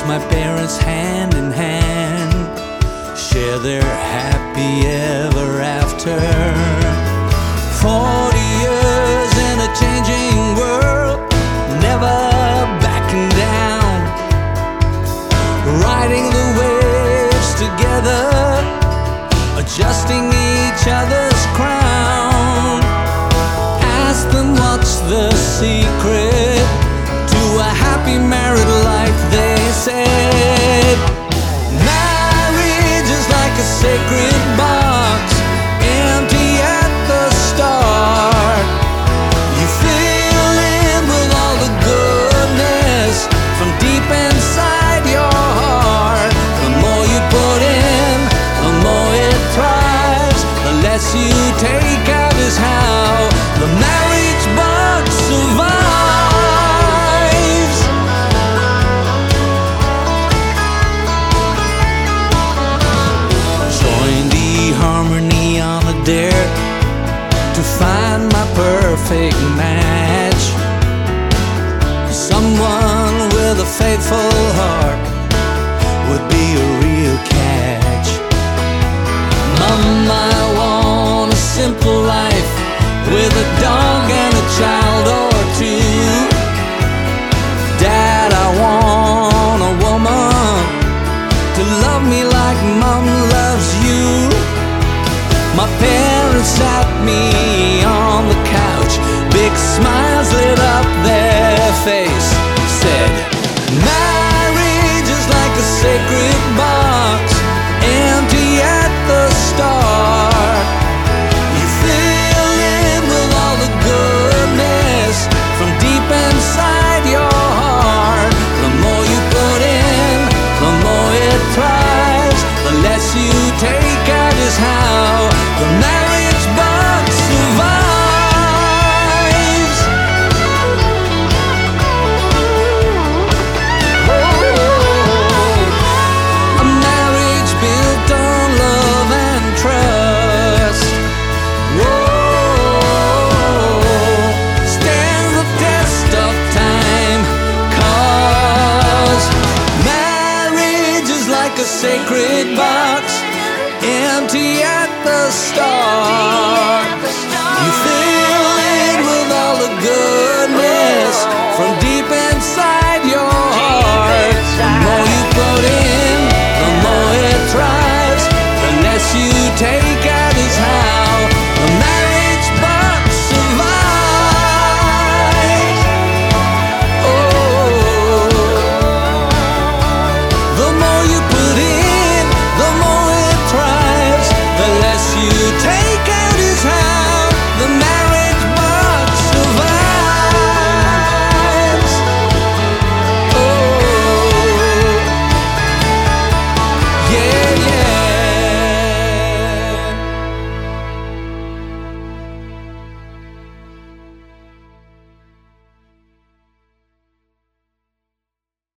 watch my parents hand in hand share their happy ever after. 40 years in a changing world, never backing down, riding the waves together, adjusting each other's crown. Ask them what's the secret to a happy married life, they said. Marriage is like a sacred box, empty at the start. You fill in with all the goodness from deep inside your heart. The more you put in, the more it thrives. The less you take out is how the marriage box survives. Join the harmony on a dare to find my perfect match. Someone with a faithful heart would be a real catch. Mom, I want a simple life with a dog and a child or two. Dad, I want a woman to love me like Mom loves you. My parents sat me on the couch, big smiles lit up their face, said, marriage is like a sacred box, empty at the start. You fill in with all the goodness from deep inside your heart. The more you put in, the more it thrives. The less you take out is how the marriage box survives. A marriage built on love and trust. Stands the test of time, 'cause marriage is like a sacred box, empty at the start.